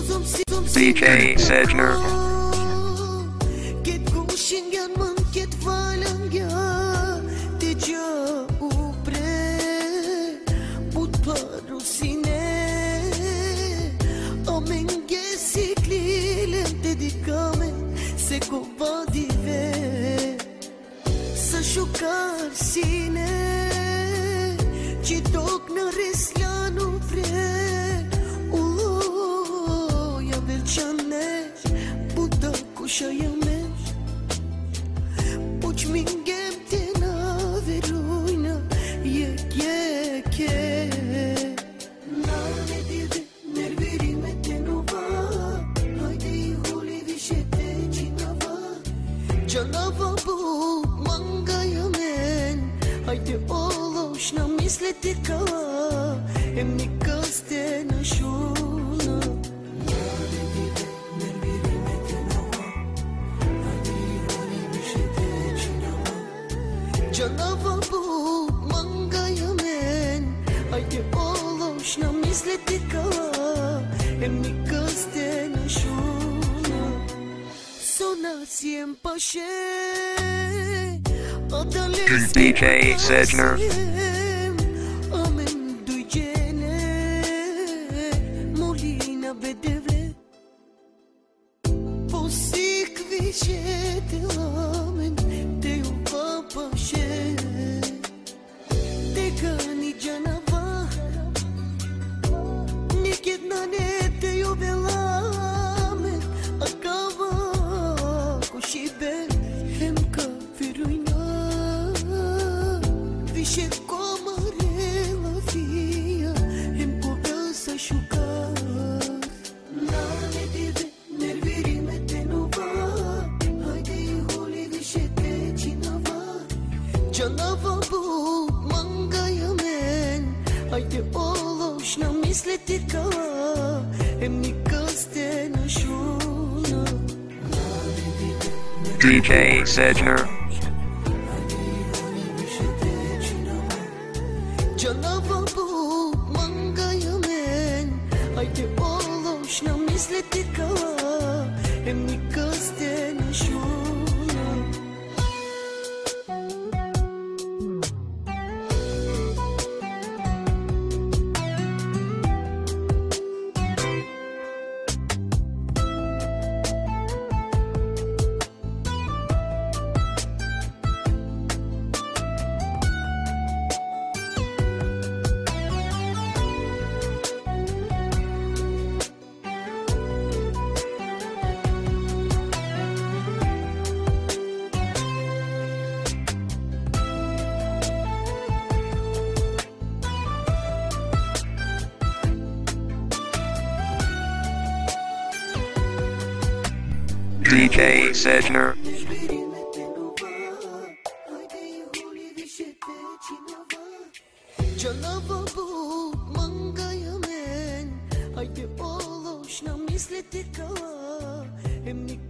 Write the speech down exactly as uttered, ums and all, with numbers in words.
D J Sedgner. Ket kushingan man ket valangya Teja upre Put parusine Amenge siklilem dedikamen Se kova dive Sa shukar sine Ci tok na resla nu vre Kushayameš Uç mingem te naverujna Jek jeke Nane dive nervirime te nova Hajde i huli više te činava Čanava buk manga jamen Hajde ološ na misliti ka Em nikad ste na šuna Canava buk manga jamen Hajde ološ na misliti ka Em nikad ste na šuna Sonacjem paše D J Sedgner. Amen dujđene Molina bedevle Posik više te amen Te uva paše Te gani janava Nikad na ne te jubela amen Akava kušibe Hem kafirujna Više komarela fija Hem koga sa šukar Nane dive nervirime te nova Hajde i huli više te činava Canava buk manga jamen Hajde ološ na misliti ka Em nikad ste na šuna D J Sedgner. Canava buk manga jamen Hajde ološ na misliti ka Em nikad ste na šuna D J Sedgner. Canava buk manga jamen Hajde ološ na misliti ka Em nikad